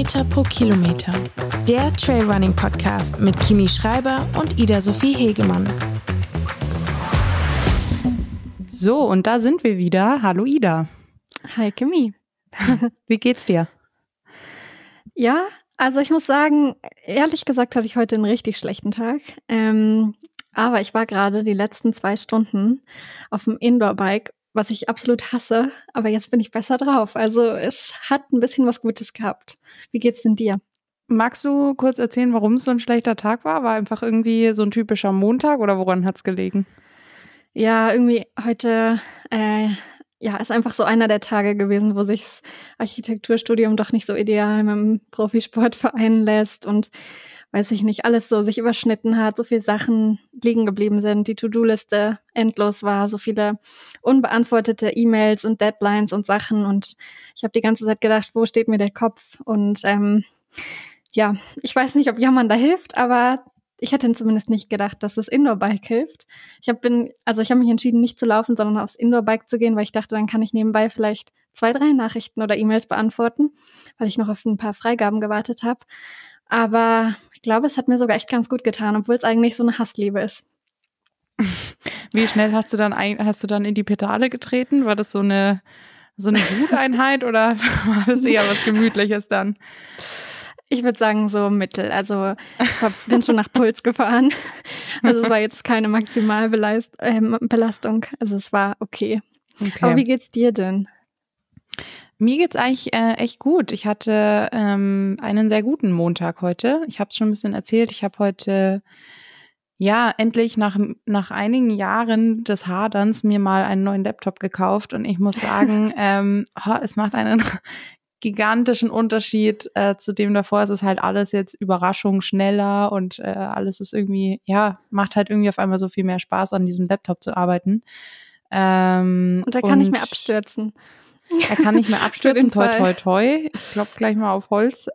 Meter pro Kilometer. Der Trailrunning-Podcast mit Kimi Schreiber und Ida-Sophie Hegemann. So, und da sind wir wieder. Hallo Ida. Hi Kimi. Wie geht's dir? Ja, also ich muss sagen, ehrlich gesagt hatte ich heute einen richtig schlechten Tag. Aber ich war gerade die letzten 2 Stunden auf dem Indoor-Bike, was ich absolut hasse. Aber jetzt bin ich besser drauf. Also es hat ein bisschen was Gutes gehabt. Wie geht's denn dir? Magst du kurz erzählen, warum es so ein schlechter Tag war? War einfach irgendwie so ein typischer Montag oder woran hat's gelegen? Ja, irgendwie heute ist einfach so einer der Tage gewesen, wo sich das Architekturstudium doch nicht so ideal mit dem Profisport vereinen lässt und weiß ich nicht, alles so sich überschnitten hat, so viele Sachen liegen geblieben sind, die To-Do-Liste endlos war, so viele unbeantwortete E-Mails und Deadlines und Sachen und ich habe die ganze Zeit gedacht, wo steht mir der Kopf? Und ich weiß nicht, ob Jammern da hilft, aber ich hätte zumindest nicht gedacht, dass das Indoor-Bike hilft. Ich habe mich entschieden, nicht zu laufen, sondern aufs Indoor-Bike zu gehen, weil ich dachte, dann kann ich nebenbei vielleicht 2, 3 Nachrichten oder E-Mails beantworten, weil ich noch auf ein paar Freigaben gewartet habe. Aber ich glaube, es hat mir sogar echt ganz gut getan, obwohl es eigentlich so eine Hassliebe ist. Wie schnell hast du dann in die Pedale getreten? War das so eine Wuteinheit oder war das eher was Gemütliches dann? Ich würde sagen, so mittel. Also ich bin schon nach Puls gefahren. Also es war jetzt keine Maximalbelastung. Also es war okay. Aber wie geht's dir denn? Mir geht's eigentlich echt gut. Ich hatte einen sehr guten Montag heute. Ich habe es schon ein bisschen erzählt. Ich habe heute endlich nach einigen Jahren des Haderns mir mal einen neuen Laptop gekauft. Und ich muss sagen, es macht einen gigantischen Unterschied zu dem davor. Es ist halt alles jetzt Überraschung schneller und alles ist irgendwie, macht halt irgendwie auf einmal so viel mehr Spaß, an diesem Laptop zu arbeiten. Und er kann nicht mehr abstürzen. Er kann nicht mehr abstürzen, toi, toi, toi. Ich klopfe gleich mal auf Holz.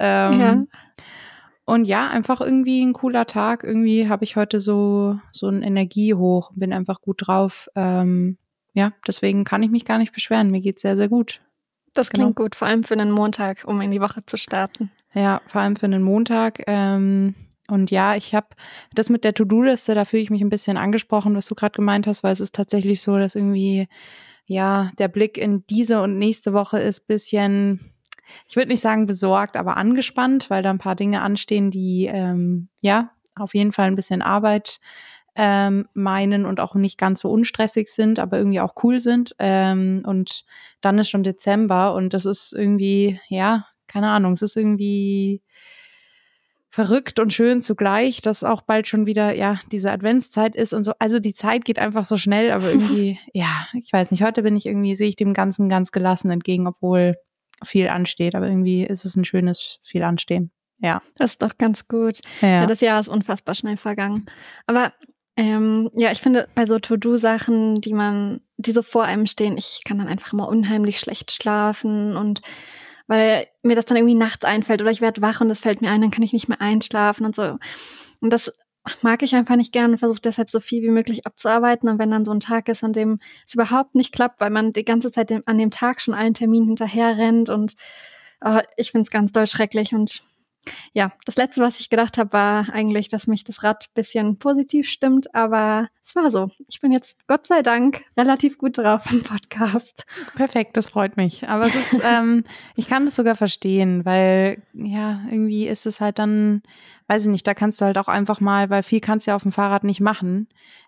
Und einfach irgendwie ein cooler Tag. Irgendwie habe ich heute so ein Energiehoch, bin einfach gut drauf. Deswegen kann ich mich gar nicht beschweren. Mir geht's sehr, sehr gut. Das klingt gut, vor allem für einen Montag, um in die Woche zu starten. Ja, vor allem für einen Montag. Und ja, ich habe das mit der To-Do-Liste, da fühle ich mich ein bisschen angesprochen, was du gerade gemeint hast, weil es ist tatsächlich so, dass irgendwie der Blick in diese und nächste Woche ist bisschen, ich würde nicht sagen besorgt, aber angespannt, weil da ein paar Dinge anstehen, die auf jeden Fall ein bisschen Arbeit meinen und auch nicht ganz so unstressig sind, aber irgendwie auch cool sind. Und dann ist schon Dezember und das ist irgendwie, keine Ahnung, es ist irgendwie verrückt und schön zugleich, dass auch bald schon wieder, diese Adventszeit ist und so. Also die Zeit geht einfach so schnell, aber irgendwie, ich weiß nicht, heute sehe ich dem Ganzen ganz gelassen entgegen, obwohl viel ansteht, aber irgendwie ist es ein schönes viel anstehen. Ja. Das ist doch ganz gut. Ja, das Jahr ist unfassbar schnell vergangen. Aber ich finde, bei so To-Do-Sachen, die so vor einem stehen, ich kann dann einfach immer unheimlich schlecht schlafen und weil mir das dann irgendwie nachts einfällt oder ich werde wach und das fällt mir ein, dann kann ich nicht mehr einschlafen und so. Und das mag ich einfach nicht gern und versuche deshalb so viel wie möglich abzuarbeiten. Und wenn dann so ein Tag ist, an dem es überhaupt nicht klappt, weil man die ganze Zeit an dem Tag schon allen Terminen hinterher rennt und ich finde es ganz doll schrecklich. Und ja, das Letzte, was ich gedacht habe, war eigentlich, dass mich das Rad ein bisschen positiv stimmt, aber es war so. Ich bin jetzt, Gott sei Dank, relativ gut drauf im Podcast. Perfekt, das freut mich. Aber es ist, ich kann das sogar verstehen, weil irgendwie ist es halt dann, weiß ich nicht, da kannst du halt auch einfach mal, weil viel kannst du ja auf dem Fahrrad nicht machen,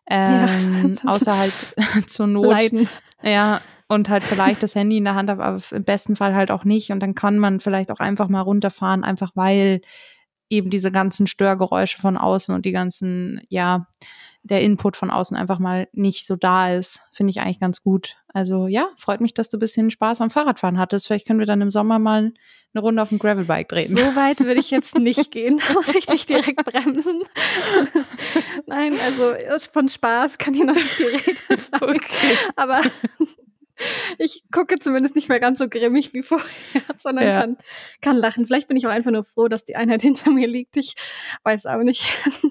außer halt zur Not. Leiden. Ja, und halt vielleicht das Handy in der Hand haben, aber im besten Fall halt auch nicht. Und dann kann man vielleicht auch einfach mal runterfahren, einfach weil eben diese ganzen Störgeräusche von außen und die ganzen, der Input von außen einfach mal nicht so da ist. Finde ich eigentlich ganz gut. Also freut mich, dass du ein bisschen Spaß am Fahrradfahren hattest. Vielleicht können wir dann im Sommer mal eine Runde auf dem Gravelbike drehen. So weit würde ich jetzt nicht gehen, muss ich dich direkt bremsen. Nein, also von Spaß kann hier noch nicht die Rede sein. Okay. Aber ich gucke zumindest nicht mehr ganz so grimmig wie vorher, sondern kann lachen. Vielleicht bin ich auch einfach nur froh, dass die Einheit hinter mir liegt. Ich weiß auch nicht.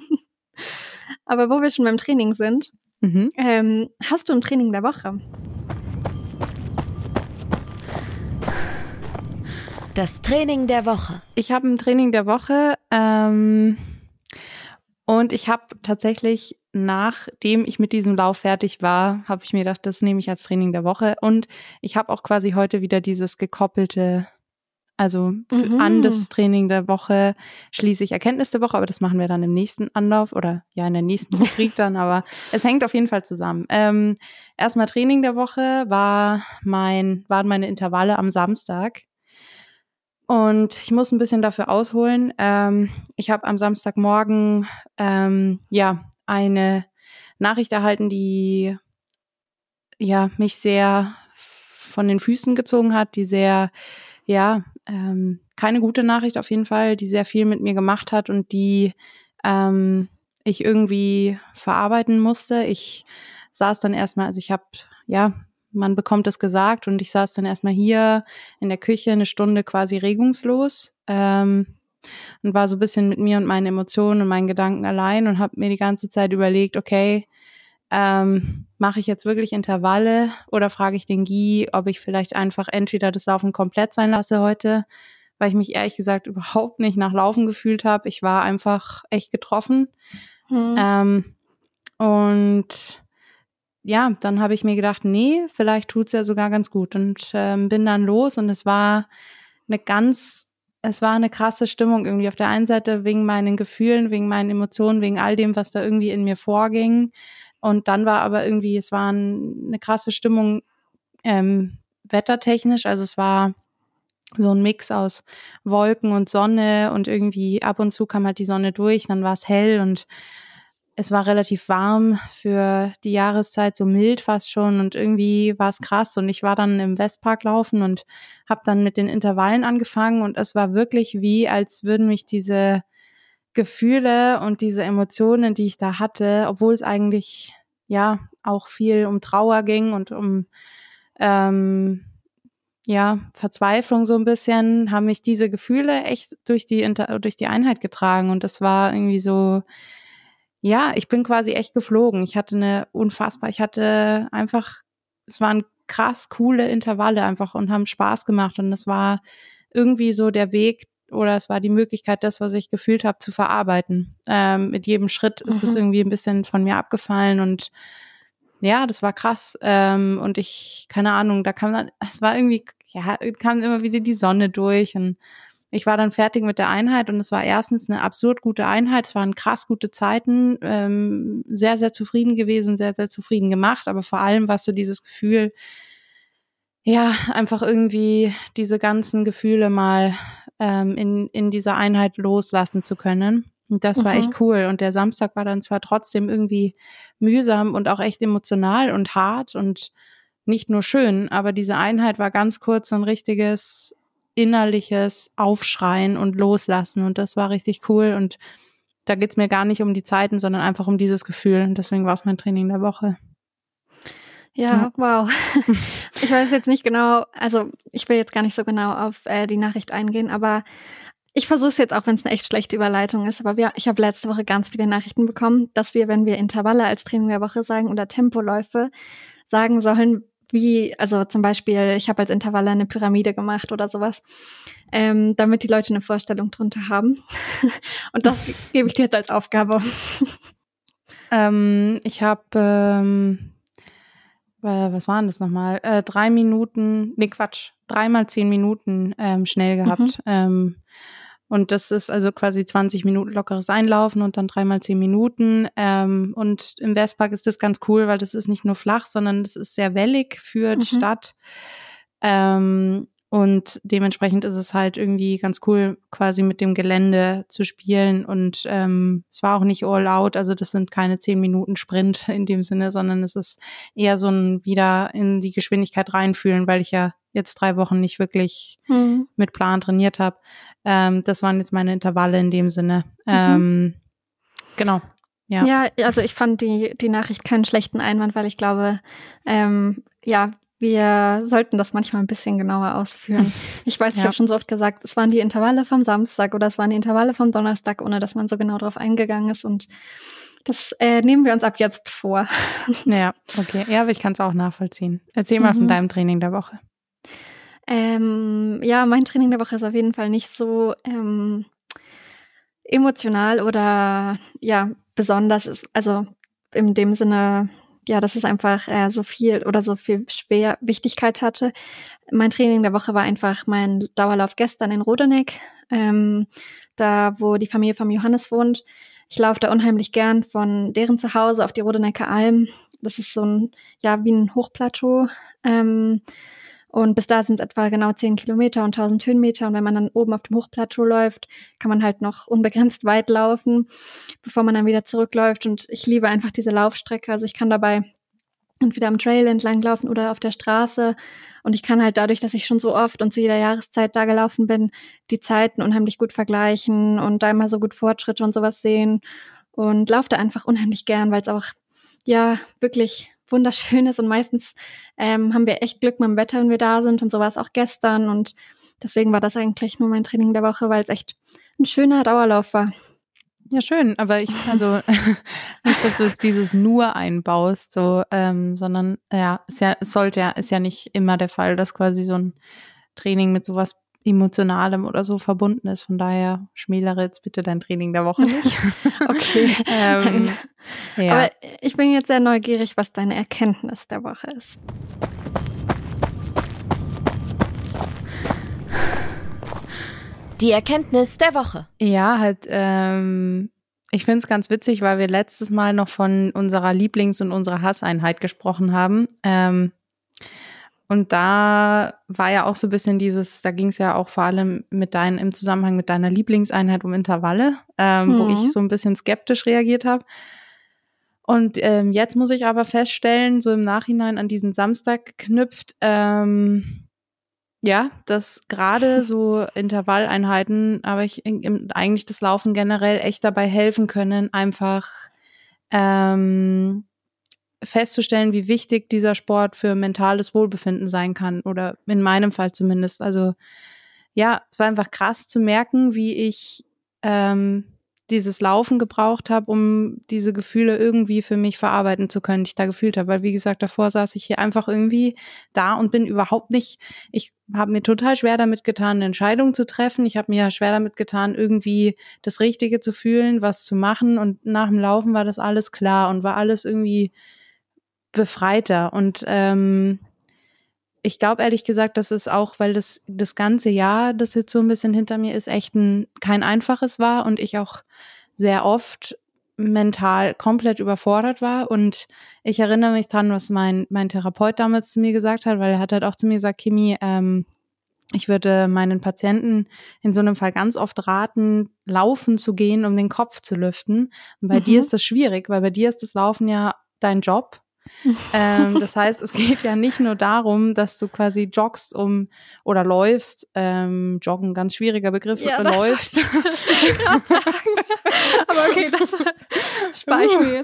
Aber wo wir schon beim Training sind, hast du ein Training der Woche? Das Training der Woche. Ich habe ein Training der Woche und ich habe tatsächlich, nachdem ich mit diesem Lauf fertig war, habe ich mir gedacht, das nehme ich als Training der Woche. Und ich habe auch quasi heute wieder dieses gekoppelte, also an das Training der Woche schließe ich Erkenntnis der Woche, aber das machen wir dann im nächsten Anlauf oder ja in der nächsten Rubrik dann, aber es hängt auf jeden Fall zusammen. Erstmal Training der Woche waren meine Intervalle am Samstag. Und ich muss ein bisschen dafür ausholen. Ich habe am Samstagmorgen eine Nachricht erhalten, die mich sehr von den Füßen gezogen hat, die sehr, keine gute Nachricht auf jeden Fall, die sehr viel mit mir gemacht hat und die ich irgendwie verarbeiten musste. Ich saß dann erstmal, also man bekommt es gesagt und ich saß dann erstmal hier in der Küche eine Stunde quasi regungslos und war so ein bisschen mit mir und meinen Emotionen und meinen Gedanken allein und habe mir die ganze Zeit überlegt, okay, mache ich jetzt wirklich Intervalle oder frage ich den Guy, ob ich vielleicht einfach entweder das Laufen komplett sein lasse heute, weil ich mich ehrlich gesagt überhaupt nicht nach Laufen gefühlt habe. Ich war einfach echt getroffen. Und ja, dann habe ich mir gedacht, nee, vielleicht tut's ja sogar ganz gut und bin dann los und es war eine krasse Stimmung irgendwie auf der einen Seite wegen meinen Gefühlen, wegen meinen Emotionen, wegen all dem, was da irgendwie in mir vorging und dann war aber irgendwie, es war eine krasse Stimmung wettertechnisch, also es war so ein Mix aus Wolken und Sonne und irgendwie ab und zu kam halt die Sonne durch, dann war es hell und es war relativ warm für die Jahreszeit, so mild fast schon und irgendwie war es krass und ich war dann im Westpark laufen und habe dann mit den Intervallen angefangen und es war wirklich wie, als würden mich diese Gefühle und diese Emotionen, die ich da hatte, obwohl es eigentlich auch viel um Trauer ging und um Verzweiflung so ein bisschen, haben mich diese Gefühle echt durch die Einheit getragen und das war irgendwie so. Ja, ich bin quasi echt geflogen. Es waren krass coole Intervalle einfach und haben Spaß gemacht und es war irgendwie so der Weg oder es war die Möglichkeit, das, was ich gefühlt habe, zu verarbeiten. Mit jedem Schritt ist es irgendwie ein bisschen von mir abgefallen und ja, das war krass. Und keine Ahnung, kamen immer wieder die Sonne durch und ich war dann fertig mit der Einheit und es war erstens eine absurd gute Einheit, es waren krass gute Zeiten, sehr, sehr zufrieden gewesen, sehr, sehr zufrieden gemacht, aber vor allem war es so dieses Gefühl, einfach irgendwie diese ganzen Gefühle mal in dieser Einheit loslassen zu können. Und das war echt cool. Und der Samstag war dann zwar trotzdem irgendwie mühsam und auch echt emotional und hart und nicht nur schön, aber diese Einheit war ganz kurz so ein richtiges innerliches Aufschreien und Loslassen und das war richtig cool und da geht's mir gar nicht um die Zeiten, sondern einfach um dieses Gefühl und deswegen war es mein Training der Woche. Ja, wow. Ich weiß jetzt nicht genau, also ich will jetzt gar nicht so genau auf die Nachricht eingehen, aber ich versuche es jetzt auch, wenn es eine echt schlechte Überleitung ist, aber ich habe letzte Woche ganz viele Nachrichten bekommen, dass wir, wenn wir Intervalle als Training der Woche sagen oder Tempoläufe sagen sollen, also zum Beispiel, ich habe als Intervalle eine Pyramide gemacht oder sowas, damit die Leute eine Vorstellung drunter haben. Und das gebe ich dir jetzt als Aufgabe. Ich habe, was waren das nochmal? 3 mal 10 Minuten schnell gehabt. Und das ist also quasi 20 Minuten lockeres Einlaufen und dann 3 mal 10 Minuten. Und im Westpark ist das ganz cool, weil das ist nicht nur flach, sondern das ist sehr wellig für die Stadt. Und dementsprechend ist es halt irgendwie ganz cool, quasi mit dem Gelände zu spielen. Und es war auch nicht all out, also das sind keine 10 Minuten Sprint in dem Sinne, sondern es ist eher so ein wieder in die Geschwindigkeit reinfühlen, weil ich ja jetzt 3 Wochen nicht wirklich mit Plan trainiert habe. Das waren jetzt meine Intervalle in dem Sinne. Genau. Ja, also ich fand die Nachricht keinen schlechten Einwand, weil ich glaube, wir sollten das manchmal ein bisschen genauer ausführen. Ich weiß, ich habe schon so oft gesagt, es waren die Intervalle vom Samstag oder es waren die Intervalle vom Donnerstag, ohne dass man so genau drauf eingegangen ist. Und das nehmen wir uns ab jetzt vor. Ja, okay. Ja, aber ich kann es auch nachvollziehen. Erzähl mal von deinem Training der Woche. Ja, mein Training der Woche ist auf jeden Fall nicht so emotional oder ja, besonders. Also in dem Sinne, ja, dass es einfach so viel schwer Wichtigkeit hatte. Mein Training der Woche war einfach mein Dauerlauf gestern in Rodeneck, da wo die Familie von Johannes wohnt. Ich laufe da unheimlich gern von deren Zuhause auf die Rodenecker Alm. Das ist so ein, ja, wie ein Hochplateau. Und bis da sind es etwa genau 10 Kilometer und 1000 Höhenmeter. Und wenn man dann oben auf dem Hochplateau läuft, kann man halt noch unbegrenzt weit laufen, bevor man dann wieder zurückläuft. Und ich liebe einfach diese Laufstrecke. Also ich kann dabei entweder am Trail entlang laufen oder auf der Straße. Und ich kann halt dadurch, dass ich schon so oft und zu jeder Jahreszeit da gelaufen bin, die Zeiten unheimlich gut vergleichen und da immer so gut Fortschritte und sowas sehen. Und laufe da einfach unheimlich gern, weil es auch, ja, wirklich wunderschön ist. Und meistens haben wir echt Glück mit dem Wetter, wenn wir da sind. Und so war es auch gestern. Und deswegen war das eigentlich nur mein Training der Woche, weil es echt ein schöner Dauerlauf war. Ja, schön, aber nicht, dass du jetzt dieses nur einbaust, so, sondern ist ja nicht immer der Fall, dass quasi so ein Training mit sowas Emotionalem oder so verbunden ist. Von daher schmälere jetzt bitte dein Training der Woche nicht. Okay. Ja. Aber ich bin jetzt sehr neugierig, was deine Erkenntnis der Woche ist. Die Erkenntnis der Woche. Ja, halt, ich finde es ganz witzig, weil wir letztes Mal noch von unserer Lieblings- und unserer Hasseinheit gesprochen haben. Und da war ja auch so ein bisschen da ging es ja auch vor allem im Zusammenhang mit deiner Lieblingseinheit um Intervalle, wo ich so ein bisschen skeptisch reagiert habe. Und jetzt muss ich aber feststellen, so im Nachhinein an diesen Samstag geknüpft, dass gerade so Intervalleinheiten, aber eigentlich das Laufen generell echt dabei helfen können, einfach festzustellen, wie wichtig dieser Sport für mentales Wohlbefinden sein kann, oder in meinem Fall zumindest. Also ja, es war einfach krass zu merken, wie ich dieses Laufen gebraucht habe, um diese Gefühle irgendwie für mich verarbeiten zu können, die ich da gefühlt habe. Weil, wie gesagt, davor saß ich hier einfach irgendwie da und bin ich habe mir total schwer damit getan, eine Entscheidung zu treffen. Ich habe mir schwer damit getan, irgendwie das Richtige zu fühlen, was zu machen. Und nach dem Laufen war das alles klar und war alles irgendwie befreiter. Und ich glaube ehrlich gesagt, das ist auch, weil das ganze Jahr, das jetzt so ein bisschen hinter mir ist, echt kein einfaches war und ich auch sehr oft mental komplett überfordert war. Und ich erinnere mich dran, was mein Therapeut damals zu mir gesagt hat, weil er hat halt auch zu mir gesagt, Kimi, ich würde meinen Patienten in so einem Fall ganz oft raten, laufen zu gehen, um den Kopf zu lüften. Und bei dir ist das schwierig, weil bei dir ist das Laufen ja dein Job. Das heißt, es geht ja nicht nur darum, dass du quasi joggst oder läufst, joggen, ganz schwieriger Begriff, ja, oder läufst. Aber okay, das spare ich mir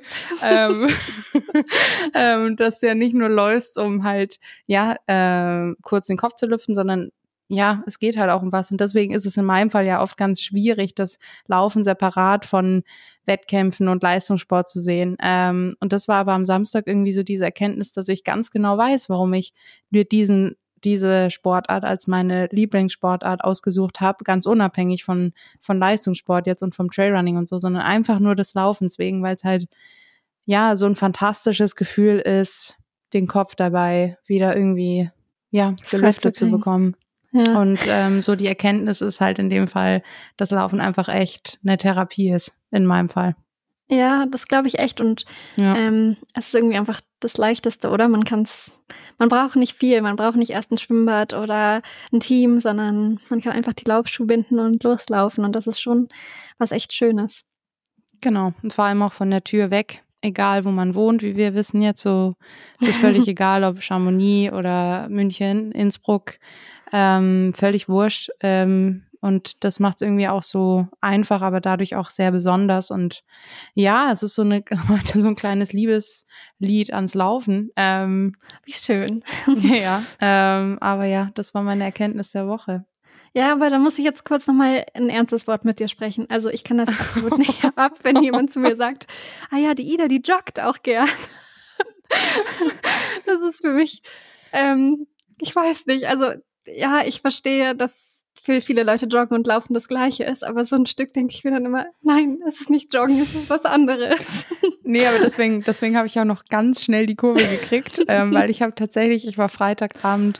jetzt. Dass du ja nicht nur läufst, um halt, kurz den Kopf zu lüften, sondern ja, es geht halt auch um was. Und deswegen ist es in meinem Fall ja oft ganz schwierig, das Laufen separat von Wettkämpfen und Leistungssport zu sehen. Und das war aber am Samstag irgendwie so diese Erkenntnis, dass ich ganz genau weiß, warum ich mir diese Sportart als meine Lieblingssportart ausgesucht habe, ganz unabhängig von Leistungssport jetzt und vom Trailrunning und so, sondern einfach nur des Laufens wegen, weil es halt ja so ein fantastisches Gefühl ist, den Kopf dabei wieder irgendwie gelüftet zu bekommen. Ja. Und so die Erkenntnis ist halt in dem Fall, dass Laufen einfach echt eine Therapie ist, in meinem Fall. Ja, das glaube ich echt. Und es ist irgendwie einfach das Leichteste, oder? Man braucht nicht viel, man braucht nicht erst ein Schwimmbad oder ein Team, sondern man kann einfach die Laufschuhe binden und loslaufen. Und das ist schon was echt Schönes. Genau, und vor allem auch von der Tür weg. Egal, wo man wohnt, wie wir wissen jetzt, so es ist völlig egal, ob Chamonix oder München, Innsbruck, völlig wurscht. Und das macht es irgendwie auch so einfach, aber dadurch auch sehr besonders. Und ja, es ist so ein kleines Liebeslied ans Laufen. Wie schön. Ja, aber ja, das war meine Erkenntnis der Woche. Ja, aber da muss ich jetzt kurz nochmal ein ernstes Wort mit dir sprechen. Also ich kann das absolut nicht ab, wenn jemand zu mir sagt, ah ja, die Ida, die joggt auch gern. Das ist für mich, ich weiß nicht, also ja, ich verstehe, dass für viele Leute Joggen und Laufen das Gleiche ist, aber so ein Stück denke ich mir dann immer, nein, es ist nicht Joggen, es ist was anderes. Nee, aber deswegen habe ich auch noch ganz schnell die Kurve gekriegt, weil ich war Freitagabend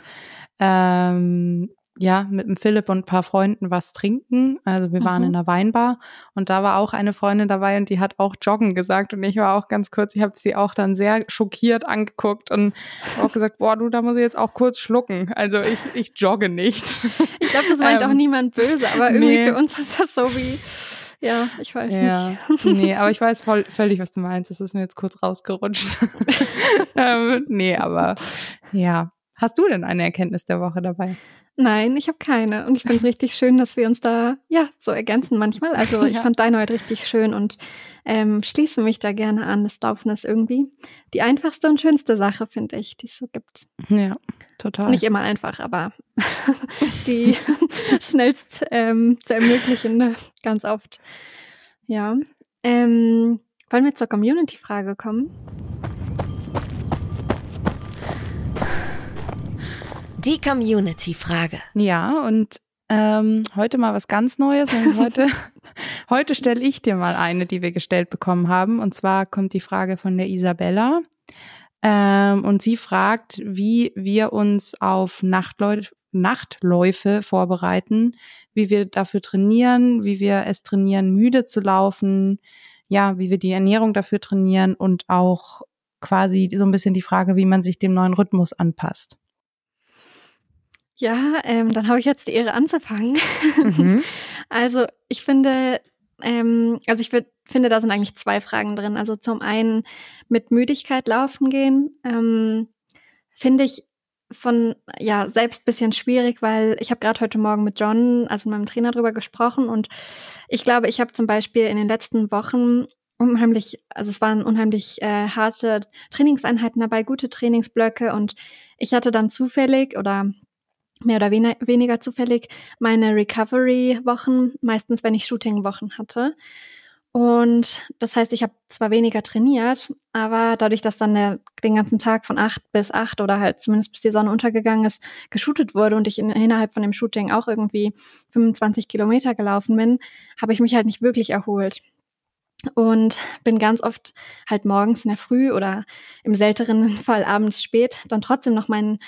mit dem Philipp und ein paar Freunden was trinken. Also wir waren in einer Weinbar und da war auch eine Freundin dabei und die hat auch Joggen gesagt und ich war auch ganz kurz, ich habe sie auch dann sehr schockiert angeguckt und auch gesagt, boah, du, da muss ich jetzt auch kurz schlucken. Also ich jogge nicht. Ich glaube, das meint auch niemand böse, aber irgendwie für uns ist das so wie, ja, ich weiß nicht. Nee, aber ich weiß völlig, was du meinst. Das ist mir jetzt kurz rausgerutscht. Nee, aber ja. Hast du denn eine Erkenntnis der Woche dabei? Nein, ich habe keine. Und ich finde es richtig schön, dass wir uns da so ergänzen manchmal. Also ich fand deine heute richtig schön und schließe mich da gerne an. Das Laufen ist irgendwie die einfachste und schönste Sache, finde ich, die es so gibt. Ja, total. Nicht immer einfach, aber die schnellst zu ermöglichen, ganz oft. Ja. Wollen wir zur Community-Frage kommen? Die Community-Frage. Ja, und heute mal was ganz Neues. Heute stelle ich dir mal eine, die wir gestellt bekommen haben. Und zwar kommt die Frage von der Isabella. Und sie fragt, wie wir uns auf Nachtläufe vorbereiten, wie wir dafür trainieren, wie wir es trainieren, müde zu laufen, ja, wie wir die Ernährung dafür trainieren und auch quasi so ein bisschen die Frage, wie man sich dem neuen Rhythmus anpasst. Ja, dann habe ich jetzt die Ehre anzufangen. Also ich finde, finde, da sind eigentlich 2 Fragen drin. Also zum einen mit Müdigkeit laufen gehen, finde ich selbst ein bisschen schwierig, weil ich habe gerade heute Morgen mit John, also mit meinem Trainer, drüber gesprochen und ich glaube, ich habe zum Beispiel in den letzten Wochen es waren unheimlich harte Trainingseinheiten dabei, gute Trainingsblöcke und ich hatte dann zufällig oder mehr oder weniger zufällig meine Recovery-Wochen, meistens wenn ich Shooting-Wochen hatte. Und das heißt, ich habe zwar weniger trainiert, aber dadurch, dass dann den ganzen Tag von 8 bis 8 oder halt zumindest bis die Sonne untergegangen ist, geshootet wurde und ich innerhalb von dem Shooting auch irgendwie 25 Kilometer gelaufen bin, habe ich mich halt nicht wirklich erholt. Und bin ganz oft halt morgens in der Früh oder im seltenen Fall abends spät dann trotzdem noch meinen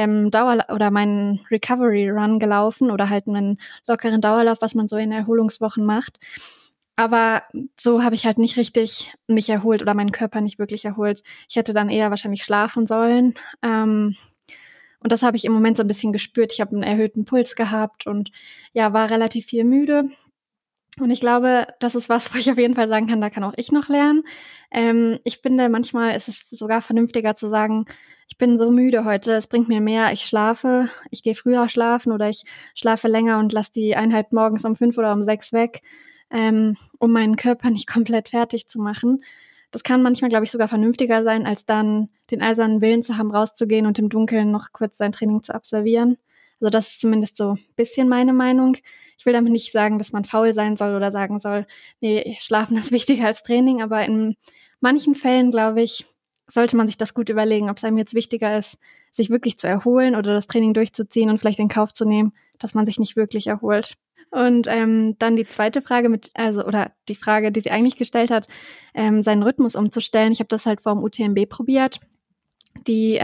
meinen Recovery Run gelaufen oder halt einen lockeren Dauerlauf, was man so in Erholungswochen macht. Aber so habe ich halt nicht richtig mich erholt oder meinen Körper nicht wirklich erholt. Ich hätte dann eher wahrscheinlich schlafen sollen. Und das habe ich im Moment so ein bisschen gespürt. Ich habe einen erhöhten Puls gehabt und war relativ viel müde. Und ich glaube, das ist was, wo ich auf jeden Fall sagen kann, da kann auch ich noch lernen. Ich finde, manchmal ist es sogar vernünftiger zu sagen, ich bin so müde heute, es bringt mir mehr, ich schlafe, ich gehe früher schlafen oder ich schlafe länger und lasse die Einheit morgens um 5 oder um 6 weg, um meinen Körper nicht komplett fertig zu machen. Das kann manchmal, glaube ich, sogar vernünftiger sein, als dann den eisernen Willen zu haben, rauszugehen und im Dunkeln noch kurz sein Training zu absolvieren. Also das ist zumindest so ein bisschen meine Meinung. Ich will damit nicht sagen, dass man faul sein soll oder sagen soll, nee, Schlafen ist wichtiger als Training, aber in manchen Fällen, glaube ich, sollte man sich das gut überlegen, ob es einem jetzt wichtiger ist, sich wirklich zu erholen oder das Training durchzuziehen und vielleicht in Kauf zu nehmen, dass man sich nicht wirklich erholt. Und dann die zweite Frage oder die Frage, die sie eigentlich gestellt hat, seinen Rhythmus umzustellen. Ich habe das halt vor dem UTMB probiert, die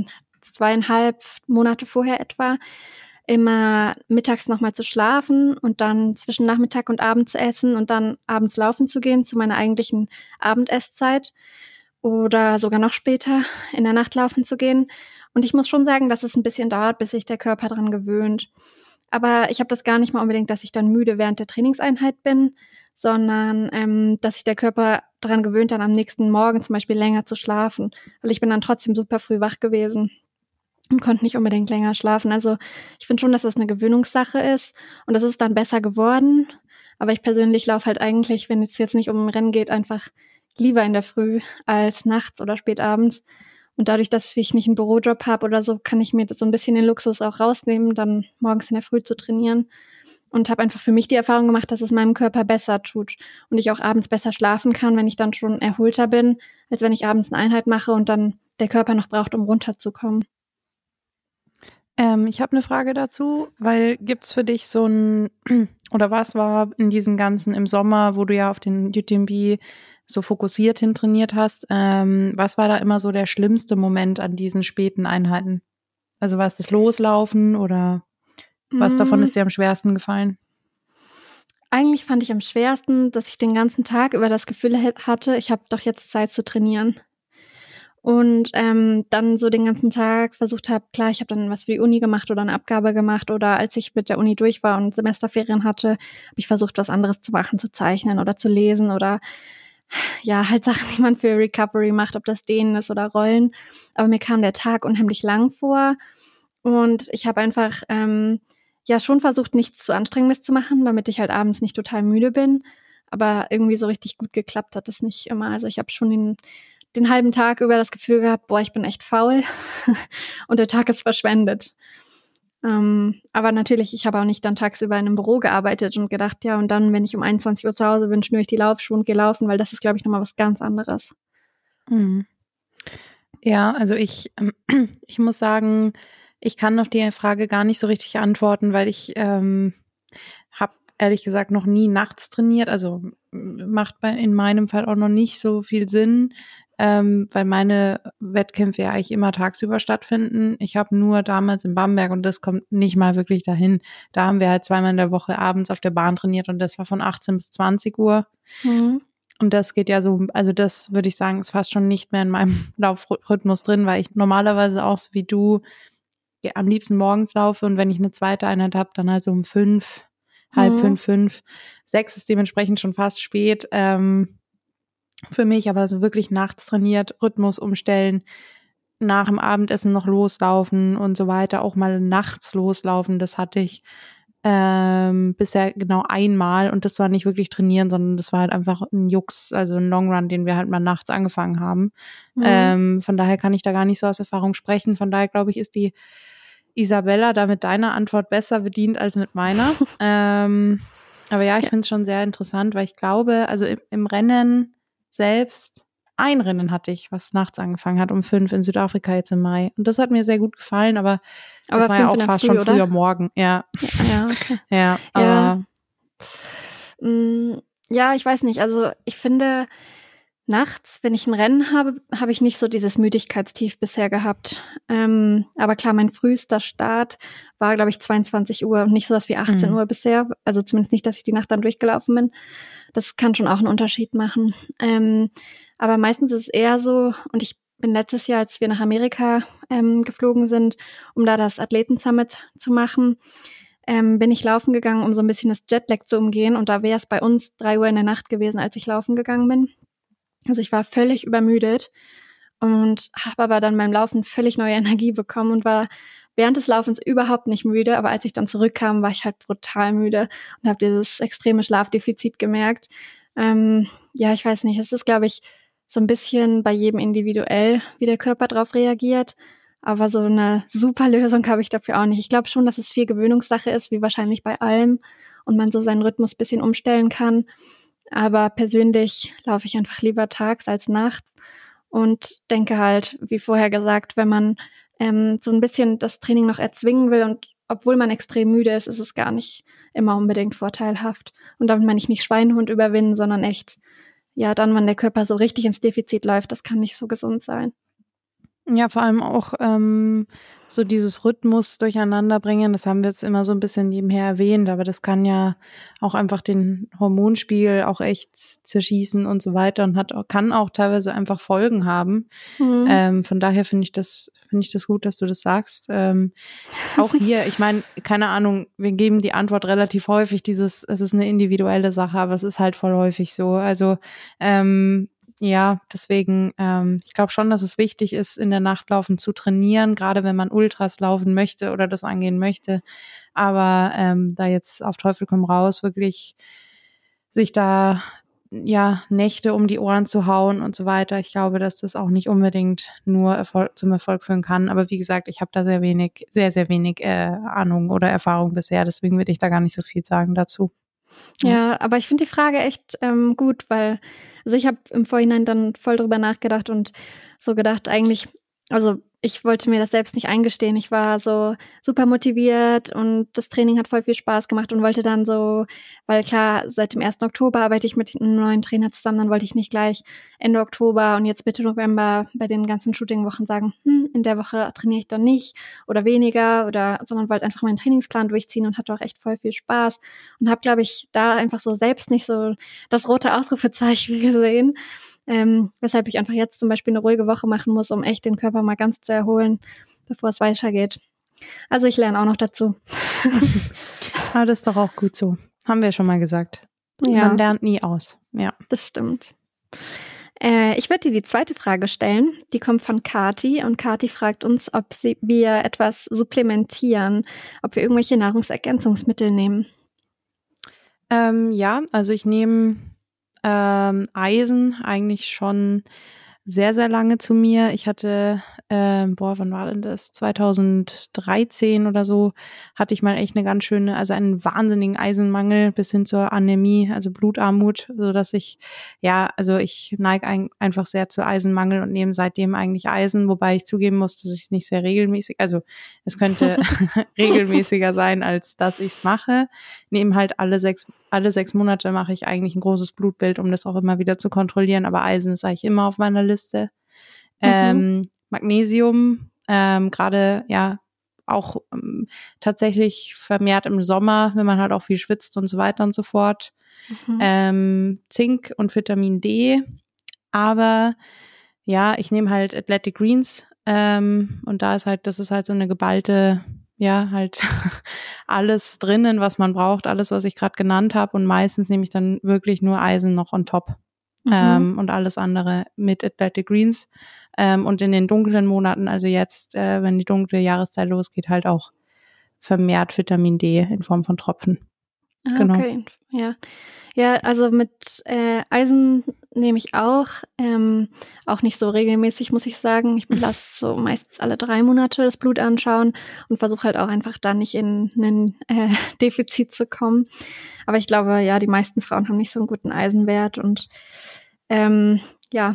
2,5 Monate vorher etwa, immer mittags nochmal zu schlafen und dann zwischen Nachmittag und Abend zu essen und dann abends laufen zu gehen zu meiner eigentlichen Abendesszeit oder sogar noch später in der Nacht laufen zu gehen. Und ich muss schon sagen, dass es ein bisschen dauert, bis sich der Körper dran gewöhnt. Aber ich habe das gar nicht mal unbedingt, dass ich dann müde während der Trainingseinheit bin, sondern dass sich der Körper daran gewöhnt, dann am nächsten Morgen zum Beispiel länger zu schlafen. Weil ich bin dann trotzdem super früh wach gewesen und konnte nicht unbedingt länger schlafen. Also ich finde schon, dass das eine Gewöhnungssache ist und das ist dann besser geworden. Aber ich persönlich laufe halt eigentlich, wenn es jetzt nicht um ein Rennen geht, einfach lieber in der Früh als nachts oder spät abends. Und dadurch, dass ich nicht einen Bürojob habe oder so, kann ich mir das so ein bisschen den Luxus auch rausnehmen, dann morgens in der Früh zu trainieren. Und habe einfach für mich die Erfahrung gemacht, dass es meinem Körper besser tut und ich auch abends besser schlafen kann, wenn ich dann schon erholter bin, als wenn ich abends eine Einheit mache und dann der Körper noch braucht, um runterzukommen. Ich habe eine Frage dazu, weil gibt's für dich so ein, oder was war in diesen ganzen im Sommer, wo du ja auf den UTMB so fokussiert hin trainiert hast, was war da immer so der schlimmste Moment an diesen späten Einheiten? Also war es das Loslaufen oder was davon ist dir am schwersten gefallen? Eigentlich fand ich am schwersten, dass ich den ganzen Tag über das Gefühl hatte, ich habe doch jetzt Zeit zu trainieren. Und dann so den ganzen Tag versucht habe, klar, ich habe dann was für die Uni gemacht oder eine Abgabe gemacht oder als ich mit der Uni durch war und Semesterferien hatte, habe ich versucht, was anderes zu machen, zu zeichnen oder zu lesen oder ja, halt Sachen, die man für Recovery macht, ob das Dehnen ist oder Rollen. Aber mir kam der Tag unheimlich lang vor und ich habe einfach ja schon versucht, nichts zu Anstrengendes zu machen, damit ich halt abends nicht total müde bin. Aber irgendwie so richtig gut geklappt hat es nicht immer. Also ich habe schon den halben Tag über das Gefühl gehabt, boah, ich bin echt faul und der Tag ist verschwendet. Aber natürlich, ich habe auch nicht dann tagsüber in einem Büro gearbeitet und gedacht, ja, und dann, wenn ich um 21 Uhr zu Hause bin, schnüre ich die Laufschuhe und gehe laufen, weil das ist, glaube ich, nochmal was ganz anderes. Mhm. Ja, also ich muss sagen, ich kann auf die Frage gar nicht so richtig antworten, weil ich habe ehrlich gesagt noch nie nachts trainiert. Also macht in meinem Fall auch noch nicht so viel Sinn, weil meine Wettkämpfe ja eigentlich immer tagsüber stattfinden. Ich habe nur damals in Bamberg, und das kommt nicht mal wirklich dahin, da haben wir halt zweimal in der Woche abends auf der Bahn trainiert und das war von 18 bis 20 Uhr. Mhm. Und das geht ja so, also das würde ich sagen, ist fast schon nicht mehr in meinem Laufrhythmus drin, weil ich normalerweise auch so wie du am liebsten morgens laufe und wenn ich eine zweite Einheit habe, dann halt so um 5, halb 5, 6 ist dementsprechend schon fast spät. Für mich aber so wirklich nachts trainiert, Rhythmus umstellen, nach dem Abendessen noch loslaufen und so weiter, auch mal nachts loslaufen, das hatte ich bisher genau einmal und das war nicht wirklich trainieren, sondern das war halt einfach ein Jux, also ein Long Run, den wir halt mal nachts angefangen haben. Von daher kann ich da gar nicht so aus Erfahrung sprechen. Von daher glaube ich, ist die Isabella da mit deiner Antwort besser bedient als mit meiner. Aber ja, ich finde es schon sehr interessant, weil ich glaube, also im Rennen selbst, ein Rennen hatte ich, was nachts angefangen hat, um 5 in Südafrika jetzt im Mai. Und das hat mir sehr gut gefallen, aber das war ja auch fast schon früher morgen. Ja, okay. Ja, aber ja, ich weiß nicht. Also ich finde, nachts, wenn ich ein Rennen habe, habe ich nicht so dieses Müdigkeitstief bisher gehabt. Aber klar, mein frühester Start war, glaube ich, 22 Uhr. Nicht so was wie 18 Uhr bisher. Also zumindest nicht, dass ich die Nacht dann durchgelaufen bin. Das kann schon auch einen Unterschied machen. Aber meistens ist es eher so, und ich bin letztes Jahr, als wir nach Amerika geflogen sind, um da das Athleten-Summit zu machen, bin ich laufen gegangen, um so ein bisschen das Jetlag zu umgehen. Und da wäre es bei uns 3 Uhr in der Nacht gewesen, als ich laufen gegangen bin. Also ich war völlig übermüdet und habe aber dann beim Laufen völlig neue Energie bekommen und war während des Laufens überhaupt nicht müde. Aber als ich dann zurückkam, war ich halt brutal müde und habe dieses extreme Schlafdefizit gemerkt. Ja, ich weiß nicht, es ist, glaube ich, so ein bisschen bei jedem individuell, wie der Körper drauf reagiert. Aber so eine super Lösung habe ich dafür auch nicht. Ich glaube schon, dass es viel Gewöhnungssache ist, wie wahrscheinlich bei allem. Und man so seinen Rhythmus ein bisschen umstellen kann. Aber persönlich laufe ich einfach lieber tags als nachts. Und denke halt, wie vorher gesagt, wenn man so ein bisschen das Training noch erzwingen will und obwohl man extrem müde ist, ist es gar nicht immer unbedingt vorteilhaft. Und damit meine ich nicht Schweinehund überwinden, sondern echt, ja, dann, wenn der Körper so richtig ins Defizit läuft, das kann nicht so gesund sein. ja, vor allem auch so dieses Rhythmus durcheinander bringen, das haben wir jetzt immer so ein bisschen nebenher erwähnt, aber das kann ja auch einfach den Hormonspiegel auch echt zerschießen und so weiter und kann auch teilweise einfach Folgen haben. Von daher finde ich das gut, dass du das sagst. Auch hier, ich meine, keine Ahnung, wir geben die Antwort relativ häufig, es ist eine individuelle Sache, aber es ist halt voll häufig so. Also ja, deswegen, ich glaube schon, dass es wichtig ist, in der Nacht laufen zu trainieren, gerade wenn man Ultras laufen möchte oder das angehen möchte. Aber da jetzt auf Teufel komm raus, wirklich sich da ja Nächte um die Ohren zu hauen und so weiter. Ich glaube, dass das auch nicht unbedingt nur zum Erfolg führen kann. Aber wie gesagt, ich habe da sehr, sehr wenig Ahnung oder Erfahrung bisher. Deswegen würde ich da gar nicht so viel sagen dazu. Ja, aber ich finde die Frage echt gut, weil also ich habe im Vorhinein dann voll drüber nachgedacht und so gedacht, eigentlich, also ich wollte mir das selbst nicht eingestehen. Ich war so super motiviert und das Training hat voll viel Spaß gemacht und wollte dann so, weil klar, seit dem 1. Oktober arbeite ich mit einem neuen Trainer zusammen, dann wollte ich nicht gleich Ende Oktober und jetzt Mitte November bei den ganzen Shooting-Wochen sagen, in der Woche trainiere ich dann nicht oder weniger sondern wollte einfach meinen Trainingsplan durchziehen und hatte auch echt voll viel Spaß und habe, glaube ich, da einfach so selbst nicht so das rote Ausrufezeichen gesehen. Weshalb ich einfach jetzt zum Beispiel eine ruhige Woche machen muss, um echt den Körper mal ganz zu erholen, bevor es weitergeht. Also ich lerne auch noch dazu. Aber das ist doch auch gut so. Haben wir schon mal gesagt. Ja. Man lernt nie aus. Ja, das stimmt. Ich würde dir die zweite Frage stellen. Die kommt von Kati und Kati fragt uns, ob wir etwas supplementieren, ob wir irgendwelche Nahrungsergänzungsmittel nehmen. Ja, also ich nehme Eisen eigentlich schon sehr, sehr lange zu mir. Ich hatte, wann war denn das? 2013 oder so, hatte ich mal echt einen wahnsinnigen Eisenmangel bis hin zur Anämie, also Blutarmut, so dass ich neige einfach sehr zu Eisenmangel und nehme seitdem eigentlich Eisen, wobei ich zugeben muss, dass ich es nicht sehr regelmäßig, also es könnte regelmäßiger sein, als dass ich es mache. Nehme halt alle sechs Monate mache ich eigentlich ein großes Blutbild, um das auch immer wieder zu kontrollieren, aber Eisen ist eigentlich immer auf meiner Liste. Magnesium, gerade auch tatsächlich vermehrt im Sommer, wenn man halt auch viel schwitzt und so weiter und so fort. Zink und Vitamin D, aber ja, ich nehme halt Athletic Greens und das ist halt so eine geballte, ja, halt alles drinnen, was man braucht, alles, was ich gerade genannt habe und meistens nehme ich dann wirklich nur Eisen noch on top. Und alles andere mit Athletic Greens. Und in den dunklen Monaten, also jetzt, wenn die dunkle Jahreszeit losgeht, halt auch vermehrt Vitamin D in Form von Tropfen. Genau. Okay, ja. Ja, also mit Eisen nehme ich auch nicht so regelmäßig, muss ich sagen. Ich lasse so meistens alle 3 Monate das Blut anschauen und versuche halt auch einfach da nicht in ein Defizit zu kommen. Aber ich glaube, ja, die meisten Frauen haben nicht so einen guten Eisenwert und ja.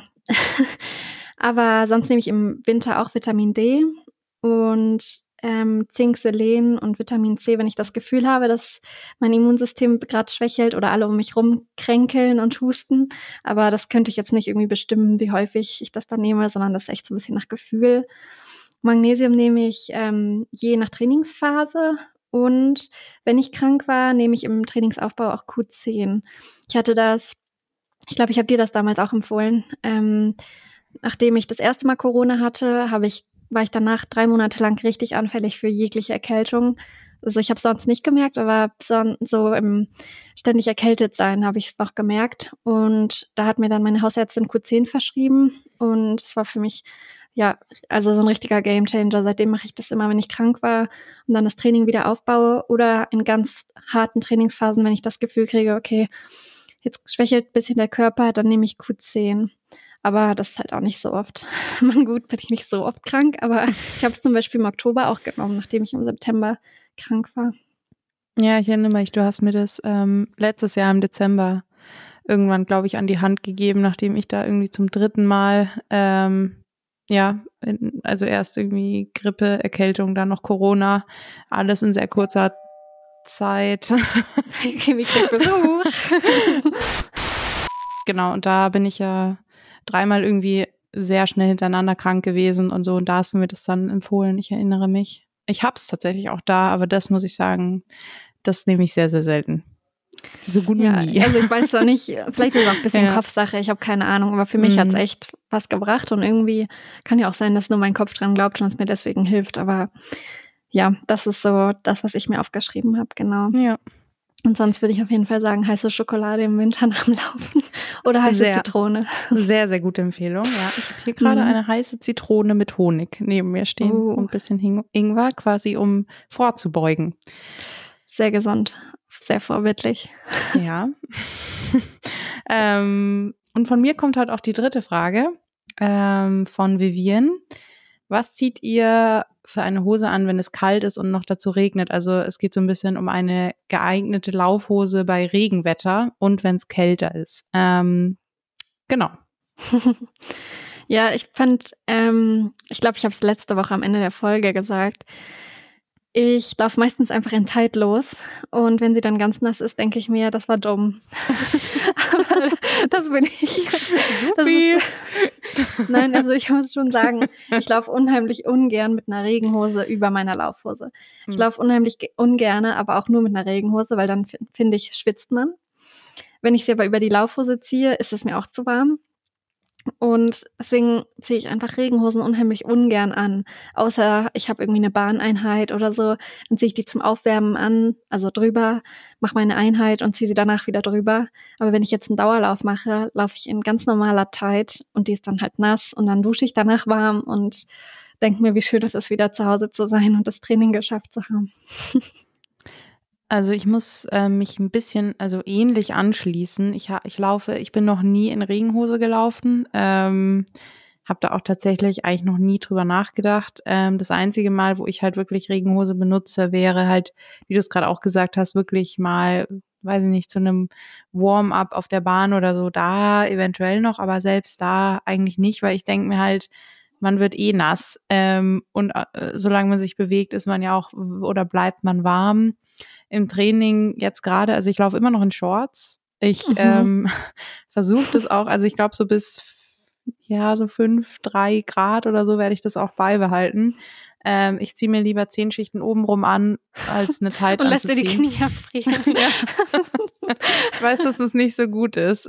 Aber sonst nehme ich im Winter auch Vitamin D und Zink, Selen und Vitamin C, wenn ich das Gefühl habe, dass mein Immunsystem gerade schwächelt oder alle um mich rum kränkeln und husten. Aber das könnte ich jetzt nicht irgendwie bestimmen, wie häufig ich das dann nehme, sondern das ist echt so ein bisschen nach Gefühl. Magnesium nehme ich je nach Trainingsphase. Und wenn ich krank war, nehme ich im Trainingsaufbau auch Q10. Ich glaube, ich habe dir das damals auch empfohlen. Nachdem ich das erste Mal Corona hatte, war ich danach 3 Monate lang richtig anfällig für jegliche Erkältung. Also ich habe es sonst nicht gemerkt, aber so im ständig erkältet sein habe ich es noch gemerkt. Und da hat mir dann meine Hausärztin Q10 verschrieben. Und es war für mich, ja, also so ein richtiger Gamechanger. Seitdem mache ich das immer, wenn ich krank war und dann das Training wieder aufbaue oder in ganz harten Trainingsphasen, wenn ich das Gefühl kriege, okay, jetzt schwächelt ein bisschen der Körper, dann nehme ich Q10. Aber das ist halt auch nicht so oft. Gut, bin ich nicht so oft krank, aber ich habe es zum Beispiel im Oktober auch genommen, nachdem ich im September krank war. Ja, ich erinnere mich, du hast mir das letztes Jahr im Dezember irgendwann, glaube ich, an die Hand gegeben, nachdem ich da irgendwie zum 3. Mal, also erst irgendwie Grippe, Erkältung, dann noch Corona, alles in sehr kurzer Zeit. Kimi kriegt Besuch. Genau, und da bin ich ja 3 Mal irgendwie sehr schnell hintereinander krank gewesen und so. Und da hast du mir das dann empfohlen. Ich erinnere mich. Ich habe es tatsächlich auch da, aber das muss ich sagen, das nehme ich sehr, sehr selten. So gut wie nie. Also ich weiß doch nicht, vielleicht ist es auch ein bisschen Kopfsache, ich habe keine Ahnung, aber für mich hat es echt was gebracht und irgendwie kann ja auch sein, dass nur mein Kopf dran glaubt und es mir deswegen hilft. Aber ja, das ist so das, was ich mir aufgeschrieben habe, genau. Ja. Und sonst würde ich auf jeden Fall sagen, heiße Schokolade im Winter nach dem Laufen oder heiße Zitrone. Sehr, sehr gute Empfehlung. Ja, ich habe hier gerade eine heiße Zitrone mit Honig neben mir stehen und ein bisschen Ingwer, quasi um vorzubeugen. Sehr gesund, sehr vorbildlich. Ja. Und von mir kommt halt auch die 3. Frage von Vivian. Was zieht ihr für eine Hose an, wenn es kalt ist und noch dazu regnet? Also es geht so ein bisschen um eine geeignete Laufhose bei Regenwetter und wenn es kälter ist. Genau. Ja, ich glaube, ich habe es letzte Woche am Ende der Folge gesagt. Ich laufe meistens einfach in Tide los und wenn sie dann ganz nass ist, denke ich mir, das war dumm. Aber das bin ich. Supi. Nein, also ich muss schon sagen, ich laufe unheimlich ungern mit einer Regenhose über meiner Laufhose. Ich laufe unheimlich ungerne, aber auch nur mit einer Regenhose, weil dann, finde ich, schwitzt man. Wenn ich sie aber über die Laufhose ziehe, ist es mir auch zu warm. Und deswegen ziehe ich einfach Regenhosen unheimlich ungern an. Außer ich habe irgendwie eine Bahneinheit oder so, dann ziehe ich die zum Aufwärmen an, also drüber, mache meine Einheit und ziehe sie danach wieder drüber. Aber wenn ich jetzt einen Dauerlauf mache, laufe ich in ganz normaler Tide und die ist dann halt nass und dann dusche ich danach warm und denke mir, wie schön es ist, wieder zu Hause zu sein und das Training geschafft zu haben. Also ich muss mich ein bisschen, also ähnlich anschließen. Ich bin noch nie in Regenhose gelaufen, habe da auch tatsächlich eigentlich noch nie drüber nachgedacht. Das einzige Mal, wo ich halt wirklich Regenhose benutze, wäre halt, wie du es gerade auch gesagt hast, wirklich mal, weiß ich nicht, zu einem Warm-up auf der Bahn oder so, da eventuell noch, aber selbst da eigentlich nicht, weil ich denke mir halt, man wird eh nass und solange man sich bewegt, ist man ja auch oder bleibt man warm. Im Training jetzt gerade, also ich laufe immer noch in Shorts. Ich versuche das auch, also ich glaube so bis so 3 Grad oder so werde ich das auch beibehalten. Ich ziehe mir lieber 10 Schichten obenrum an, als eine Tight und lässt anzuziehen. dir die Knie abfrieren. Ja. Ich weiß, dass das nicht so gut ist.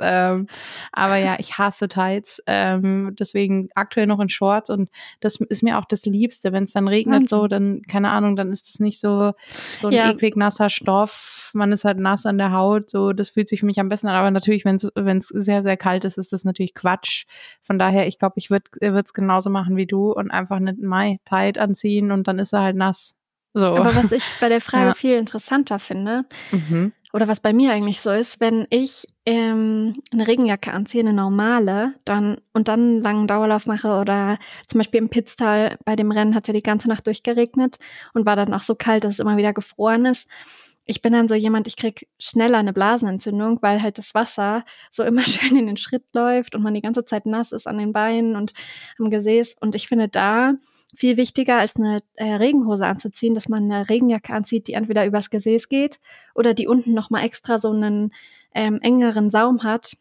Aber ja, ich hasse Tights. Deswegen aktuell noch in Shorts und das ist mir auch das Liebste. Wenn es dann regnet so, dann, keine Ahnung, dann ist das nicht so ein eklig nasser Stoff. Man ist halt nass an der Haut. So, das fühlt sich für mich am besten an. Aber natürlich, wenn es sehr, sehr kalt ist, ist das natürlich Quatsch. Von daher, ich glaube, ich würde es genauso machen wie du und einfach eine Tight anziehen und dann ist er halt nass. So. Aber was ich bei der Frage viel interessanter finde, oder was bei mir eigentlich so ist, wenn ich eine Regenjacke anziehe, eine normale, und dann einen langen Dauerlauf mache oder zum Beispiel im Pitztal bei dem Rennen hat es ja die ganze Nacht durchgeregnet und war dann auch so kalt, dass es immer wieder gefroren ist. Ich bin dann so jemand, ich krieg schneller eine Blasenentzündung, weil halt das Wasser so immer schön in den Schritt läuft und man die ganze Zeit nass ist an den Beinen und am Gesäß. Und ich finde da viel wichtiger, als eine Regenhose anzuziehen, dass man eine Regenjacke anzieht, die entweder übers Gesäß geht oder die unten nochmal extra so einen engeren Saum hat,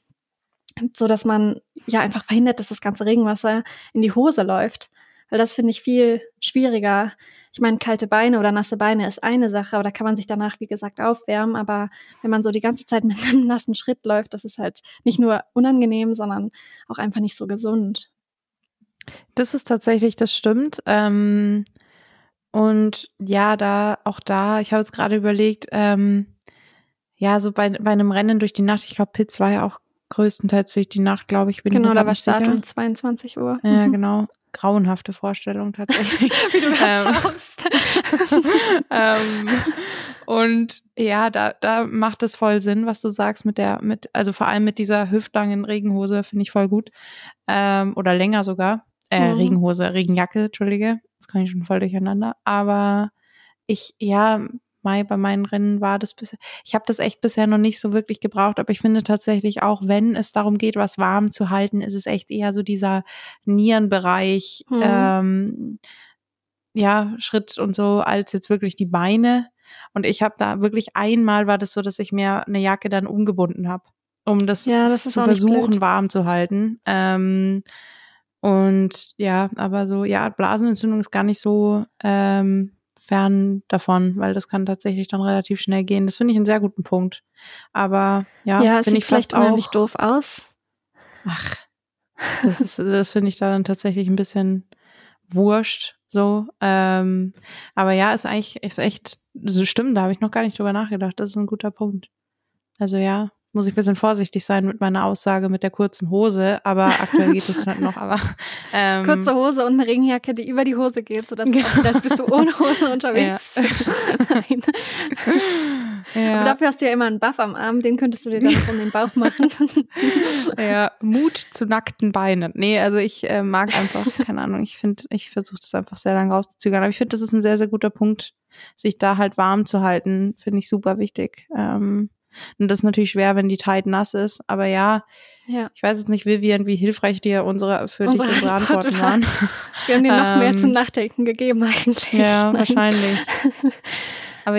so dass man ja einfach verhindert, dass das ganze Regenwasser in die Hose läuft. Weil das finde ich viel schwieriger. Ich meine, kalte Beine oder nasse Beine ist eine Sache, aber da kann man sich danach, wie gesagt, aufwärmen. Aber wenn man so die ganze Zeit mit einem nassen Schritt läuft, das ist halt nicht nur unangenehm, sondern auch einfach nicht so gesund. Das ist tatsächlich, das stimmt. Und ja, ich habe jetzt gerade überlegt, so bei einem Rennen durch die Nacht, ich glaube, Pitts war ja auch größtenteils durch die Nacht, glaube ich, bin ich mir da war nicht Start sicher. um 22 Uhr. Ja, genau. Grauenhafte Vorstellung tatsächlich. Wie du da schaust. Und ja, da macht es voll Sinn, was du sagst also vor allem mit dieser hüftlangen Regenhose, finde ich voll gut. Oder länger sogar. Regenjacke, Entschuldige. Jetzt komme ich schon voll durcheinander. Aber bei meinen Rennen war das bisher, ich habe das echt bisher noch nicht so wirklich gebraucht, aber ich finde tatsächlich auch, wenn es darum geht, was warm zu halten, ist es echt eher so dieser Nierenbereich, Schritt und so, als jetzt wirklich die Beine. Und ich habe da wirklich einmal war das so, dass ich mir eine Jacke dann umgebunden habe, um das zu versuchen, warm zu halten. Und ja, aber so, ja, Blasenentzündung ist gar nicht so fern davon, weil das kann tatsächlich dann relativ schnell gehen. Das finde ich einen sehr guten Punkt. Aber ja, es sieht vielleicht unheimlich doof aus. Ach, das finde ich da dann tatsächlich ein bisschen wurscht, so. Aber ja, ist echt, so stimmt, da habe ich noch gar nicht drüber nachgedacht. Das ist ein guter Punkt. Also ja, muss ich ein bisschen vorsichtig sein mit meiner Aussage mit der kurzen Hose, aber aktuell geht es halt noch. Aber kurze Hose und eine Regenjacke, die über die Hose geht, sodass es aussieht, als bist du ohne Hose unterwegs. Nein. Ja. Aber dafür hast du ja immer einen Buff am Arm, den könntest du dir dann um den Bauch machen. Ja, Mut zu nackten Beinen. Nee, also ich mag einfach, keine Ahnung, ich versuche das einfach sehr lange rauszuzögern, aber ich finde, das ist ein sehr, sehr guter Punkt, sich da halt warm zu halten, finde ich super wichtig. Und das ist natürlich schwer, wenn die Tide nass ist. Aber ja, ich weiß jetzt nicht, Vivian, wie hilfrilch dir unsere Antworten waren. Wir haben dir noch mehr zum Nachdenken gegeben eigentlich. Ja, wahrscheinlich. Aber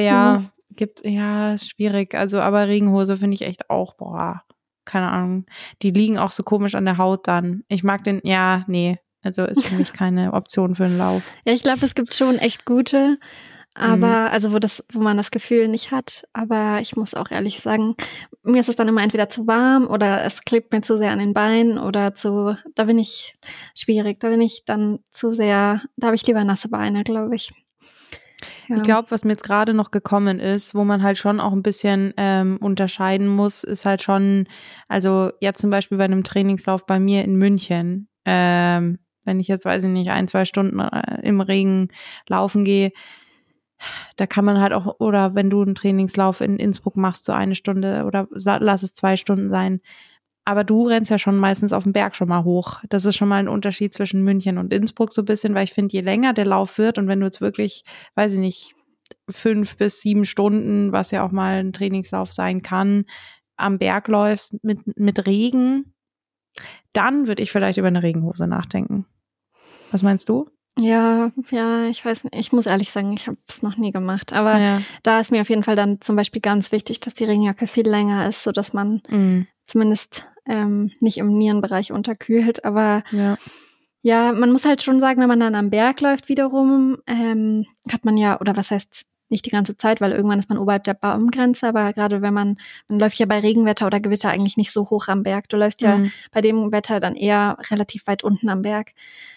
ist schwierig. Also, aber Regenhose finde ich echt auch, keine Ahnung. Die liegen auch so komisch an der Haut dann. Ich mag also ist für mich keine Option für einen Lauf. Ja, ich glaube, es gibt schon echt gute, aber also wo man das Gefühl nicht hat. Aber ich muss auch ehrlich sagen, mir ist es dann immer entweder zu warm oder es klebt mir zu sehr an den Beinen oder da bin ich schwierig. Da bin ich dann zu sehr, da habe ich lieber nasse Beine, glaube ich. Ja. Ich glaube, was mir jetzt gerade noch gekommen ist, wo man halt schon auch ein bisschen unterscheiden muss, ist halt schon, also jetzt zum Beispiel bei einem Trainingslauf bei mir in München, wenn ich jetzt, weiß ich nicht, 1-2 Stunden im Regen laufen gehe, da kann man halt auch, oder wenn du einen Trainingslauf in Innsbruck machst, so 1 Stunde oder lass es 2 Stunden sein. Aber du rennst ja schon meistens auf dem Berg schon mal hoch. Das ist schon mal ein Unterschied zwischen München und Innsbruck so ein bisschen, weil ich finde, je länger der Lauf wird und wenn du jetzt wirklich, weiß ich nicht, 5 bis 7 Stunden, was ja auch mal ein Trainingslauf sein kann, am Berg läufst mit Regen, dann würde ich vielleicht über eine Regenhose nachdenken. Was meinst du? Ja, ich weiß nicht. Ich muss ehrlich sagen, ich habe es noch nie gemacht. Aber da ist mir auf jeden Fall dann zum Beispiel ganz wichtig, dass die Regenjacke viel länger ist, sodass man zumindest nicht im Nierenbereich unterkühlt. Aber man muss halt schon sagen, wenn man dann am Berg läuft wiederum, hat man ja, oder was heißt nicht die ganze Zeit, weil irgendwann ist man oberhalb der Baumgrenze, aber gerade wenn man läuft ja bei Regenwetter oder Gewitter eigentlich nicht so hoch am Berg. Du läufst ja bei dem Wetter dann eher relativ weit unten am Berg.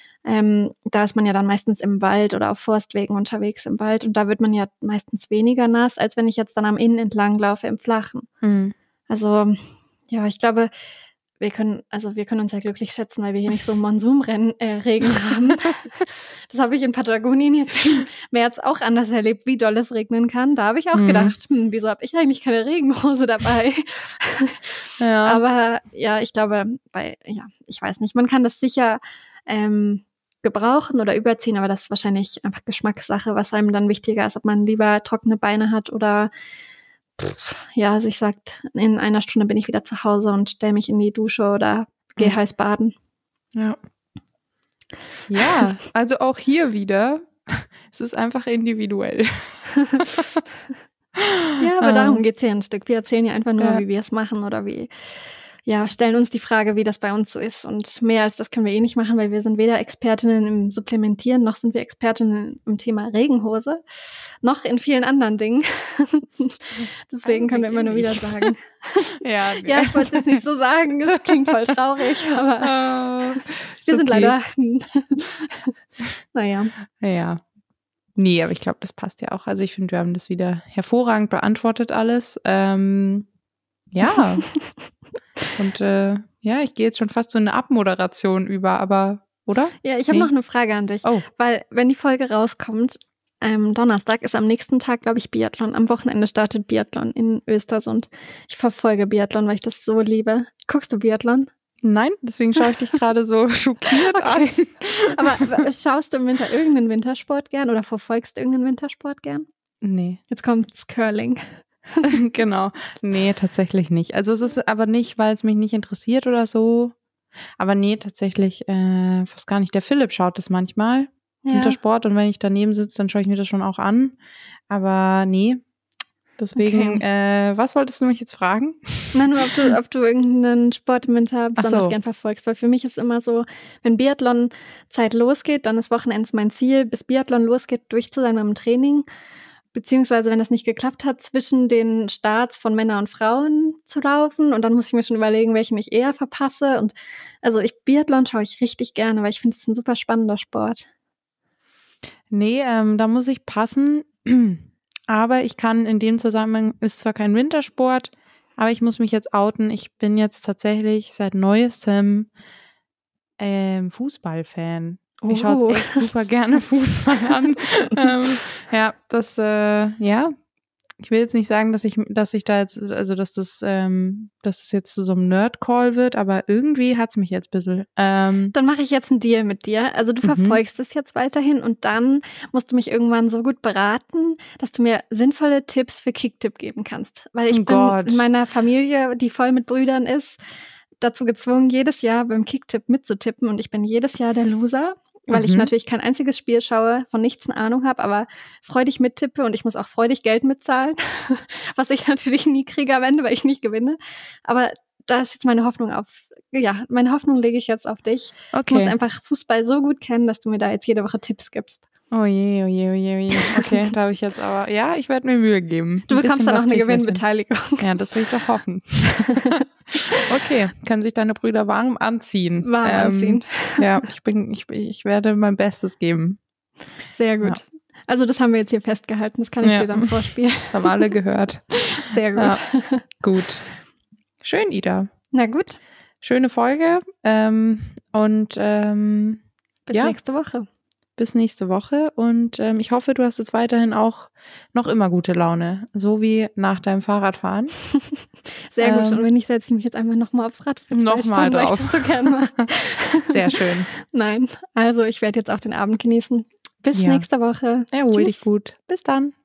Da ist man ja dann meistens im Wald oder auf Forstwegen unterwegs im Wald und da wird man ja meistens weniger nass, als wenn ich jetzt dann am Inn entlang laufe im Flachen. Also, ich glaube, wir können uns ja glücklich schätzen, weil wir hier nicht so Regen haben. Das habe ich in Patagonien jetzt im März auch anders erlebt, wie doll es regnen kann. Da habe ich auch gedacht, wieso habe ich eigentlich keine Regenhose dabei? Aber ich glaube, ich weiß nicht, man kann das sicher gebrauchen oder überziehen, aber das ist wahrscheinlich einfach Geschmackssache, was einem dann wichtiger ist, ob man lieber trockene Beine hat oder sich sagt, in 1 Stunde bin ich wieder zu Hause und stelle mich in die Dusche oder gehe heiß baden. Ja, also auch hier wieder, es ist einfach individuell. Ja, aber darum geht's ja ein Stück. Wir erzählen ja einfach nur, wie wir es machen oder stellen uns die Frage, wie das bei uns so ist. Und mehr als das können wir nicht machen, weil wir sind weder Expertinnen im Supplementieren, noch sind wir Expertinnen im Thema Regenhose, noch in vielen anderen Dingen. Deswegen können wir immer nur wieder sagen. Ja, ich wollte es jetzt nicht so sagen, es klingt voll traurig, aber wir sind leider, naja. Ja. Nee, aber ich glaube, das passt ja auch. Also ich finde, wir haben das wieder hervorragend beantwortet alles. Und ich gehe jetzt schon fast so eine Abmoderation über, aber, oder? Ja, ich habe noch eine Frage an dich. Weil, wenn die Folge rauskommt, Donnerstag ist am nächsten Tag, glaube ich, Biathlon. Am Wochenende startet Biathlon in Östersund. Ich verfolge Biathlon, weil ich das so liebe. Guckst du Biathlon? Nein, deswegen schaue ich dich gerade so schockiert an. Aber schaust du im Winter irgendeinen Wintersport gern oder verfolgst du irgendeinen Wintersport gern? Nee. Jetzt kommt's Curling. Genau. Nee, tatsächlich nicht. Also es ist aber nicht, weil es mich nicht interessiert oder so. Aber nee, tatsächlich fast gar nicht. Der Philipp schaut das manchmal, Wintersport. Und wenn ich daneben sitze, dann schaue ich mir das schon auch an. Aber nee. Deswegen, was wolltest du mich jetzt fragen? Na, nur ob du irgendeinen Sport im Winter besonders gern verfolgst. Weil für mich ist immer so, wenn Biathlon-Zeit losgeht, dann ist Wochenends mein Ziel, bis Biathlon losgeht, durch zu sein mit dem Training. Beziehungsweise, wenn das nicht geklappt hat, zwischen den Starts von Männern und Frauen zu laufen. Und dann muss ich mir schon überlegen, welchen ich eher verpasse. Und also Biathlon schaue ich richtig gerne, weil ich finde, es ist ein super spannender Sport. Nee, da muss ich passen. Aber ich kann in dem Zusammenhang, ist zwar kein Wintersport, aber ich muss mich jetzt outen. Ich bin jetzt tatsächlich seit Neuestem Fußballfan. Ich schaue jetzt echt super gerne Fußball an. Ich will jetzt nicht sagen, dass ich da jetzt, also dass das jetzt zu so einem Nerd-Call wird, aber irgendwie hat's mich jetzt ein bisschen. Dann mache ich jetzt einen Deal mit dir. Also du verfolgst es jetzt weiterhin und dann musst du mich irgendwann so gut beraten, dass du mir sinnvolle Tipps für Kicktipp geben kannst. Weil ich bin in meiner Familie, die voll mit Brüdern ist, dazu gezwungen, jedes Jahr beim Kicktipp mitzutippen und ich bin jedes Jahr der Loser. Weil ich natürlich kein einziges Spiel schaue, von nichts eine Ahnung habe, aber freudig mittippe und ich muss auch freudig Geld mitzahlen, was ich natürlich nie kriege am Ende, weil ich nicht gewinne. Aber da ist jetzt meine Hoffnung meine Hoffnung lege ich jetzt auf dich. Okay. Ich muss einfach Fußball so gut kennen, dass du mir da jetzt jede Woche Tipps gibst. Oh je. Okay, da habe ich jetzt aber, ja, ich werde mir Mühe geben. Du bekommst dann auch eine Gewinnbeteiligung. Ja, das will ich doch hoffen. Okay, können sich deine Brüder warm anziehen. Ja, ich werde mein Bestes geben. Sehr gut. Ja. Also das haben wir jetzt hier festgehalten, das kann ich dir dann vorspielen. Das haben alle gehört. Sehr gut. Ja. Gut. Schön, Ida. Na gut. Schöne Folge und bis nächste Woche. Bis nächste Woche und ich hoffe, du hast jetzt weiterhin auch noch immer gute Laune, so wie nach deinem Fahrradfahren. Sehr gut, und wenn nicht, setze ich mich jetzt einfach nochmal aufs Rad für 2 Stunden, weil ich das so gerne mache. Sehr schön. Nein, also ich werde jetzt auch den Abend genießen. Bis nächste Woche. Erhol dich gut. Bis dann.